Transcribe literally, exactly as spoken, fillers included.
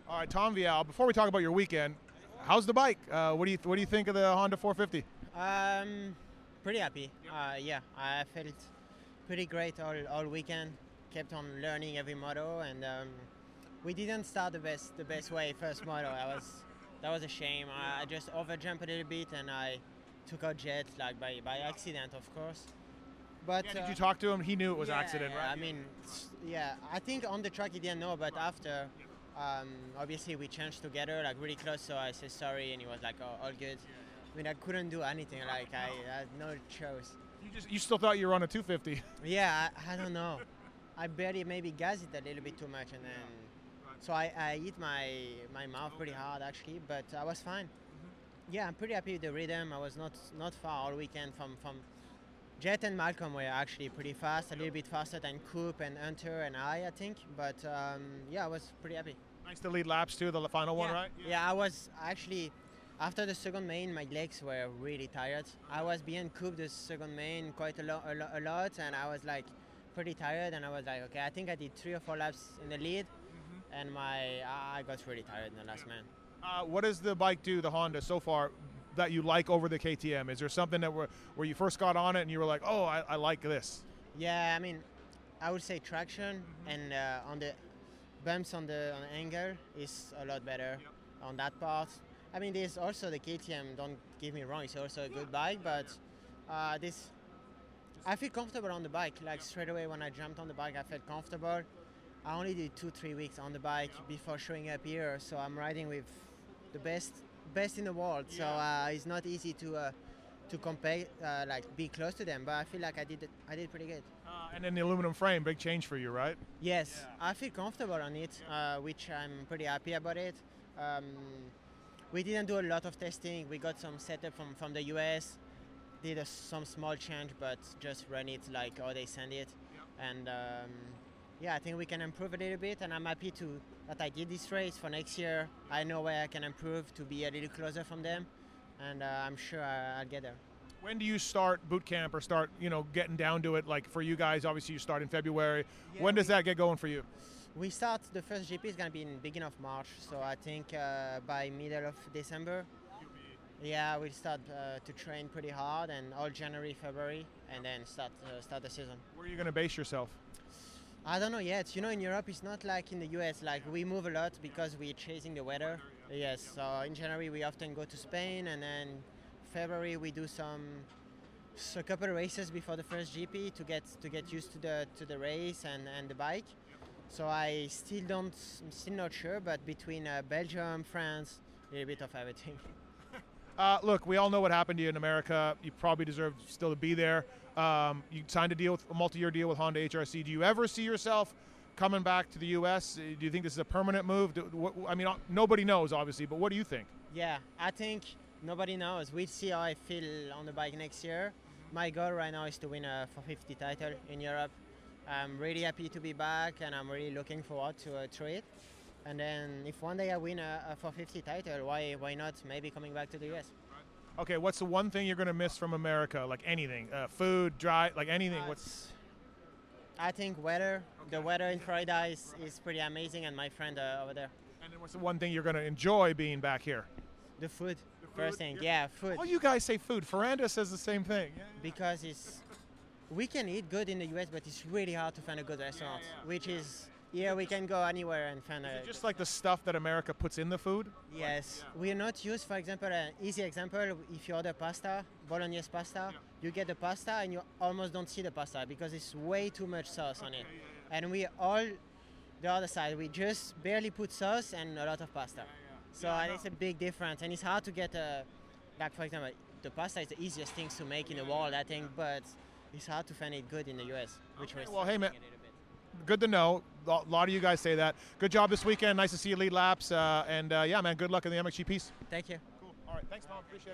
All right, Tom Vial, before we talk about your weekend, how's the bike? Uh, what do you what do you think of the Honda four fifty? Um, pretty happy. Uh, yeah, I felt pretty great all, all weekend. Kept on learning every moto, and um, we didn't start the best the best way first moto. I was that was a shame. I, I just overjumped a little bit, and I took out Jet like by, by accident, of course. But Yeah, did uh, you talk to him? He knew it was yeah, accident, yeah, right? I mean, s- yeah, I think on the track he didn't know, but after, um, obviously we changed together, like really close. So I said sorry, and he was like, "Oh, all good." I mean, I couldn't do anything. Like I, I had no choice. You just you still thought you were on a two fifty. Yeah, I, I don't know. I barely maybe gassed it a little bit too much, and then so I, I hit my my mouth pretty hard actually, but I was fine. Yeah, I'm pretty happy with the rhythm. I was not not far all weekend from from Jet and Malcolm were actually pretty fast, a little bit faster than Coop and Hunter and I, I think. But um, yeah, I was pretty happy. Nice to lead laps too, the final one, yeah. right? Yeah, I was actually after the second main, my legs were really tired. I was behind Coop the second main quite a lot, a, lo- a lot, and I was like pretty tired. And I was like, okay, I think I did three or four laps in the lead, and my I got really tired in the last man. Uh, what does the bike do, the Honda, so far that you like over the K T M? Is there something that were, where you first got on it and you were like, oh, I, I like this? Yeah, I mean, I would say traction and uh, on the bumps on the on the angle is a lot better on that part. I mean, there's also the K T M. Don't get me wrong; it's also a good bike, but uh, this I feel comfortable on the bike. Like straight away when I jumped on the bike, I felt comfortable. I only did two, three weeks on the bike before showing up here, so I'm riding with the best, best in the world. So uh, it's not easy to uh, to compare, uh, like be close to them. But I feel like I did, it, I did pretty good. Uh, and then the aluminum frame, big change for you, right? Yes, I feel comfortable on it, uh, which I'm pretty happy about it. Um, we didn't do a lot of testing. We got some setup from from the U S. Did a, some small change, but just run it like how they send it, and. Um, Yeah, I think we can improve a little bit, and I'm happy to that I did this race for next year. I know where I can improve to be a little closer from them, and uh, I'm sure I, I'll get there. When do you start boot camp or start, you know, getting down to it? Like for you guys, obviously you start in February. Yeah, when does we- that get going for you? We start the first G P is gonna be in beginning of March, so I think uh, by middle of December. Yeah, we'll start uh, to train pretty hard, and all January, February, and then start uh, start the season. Where are you going to base yourself? I don't know yet. You know, in Europe, it's not like in the U S. Like we move a lot because we're chasing the weather. Yes. So in January we often go to Spain, and then February we do some so a couple of races before the first G P to get to get used to the to the race and, and the bike. So I still don't, I'm still not sure. But between uh, Belgium, France, a little bit of everything. Uh, look, we all know what happened to you in America. You probably deserve still to be there. Um, you signed a deal, with, a multi-year deal with Honda H R C. Do you ever see yourself coming back to the U S? Do you think this is a permanent move? Do, what, I mean, nobody knows, obviously, but what do you think? Yeah, I think nobody knows. We'll see how I feel on the bike next year. My goal right now is to win a four fifty title in Europe. I'm really happy to be back, and I'm really looking forward to, uh, to it. And then if one day I win a, a four fifty title, why why not maybe coming back to the U S? Okay, what's the one thing you're going to miss from America? Like anything, uh, food, dry, like anything. Uh, What's I think weather. The weather in Florida is, is pretty amazing, and my friend uh, over there. and then what's the one thing you're going to enjoy being back here? The food, The first food, thing. yeah. Yeah, food. All you guys say food. Ferranda says the same thing. Yeah, yeah. Because it's we can eat good in the U S, but it's really hard to find a good restaurant. yeah. Which is here we can go anywhere and find Is a it just like the stuff that America puts in the food? Yes, we are not used. For example, an easy example: if you order pasta, bolognese pasta, you get the pasta and you almost don't see the pasta because it's way too much sauce on it. And we all, the other side, we just barely put sauce and a lot of pasta. So and it's a big difference, and it's hard to get a, like for example, the pasta is the easiest things to make in the world, I think, but it's hard to find it good in the U S. Which Okay, we're well, hey, man. struggling a little bit. Good to know. A lot of you guys say that. Good job this weekend. Nice to see you lead laps. Uh, and uh, yeah, man, good luck in the M X G piece. Thank you. Cool. All right. Thanks, Tom. Appreciate it.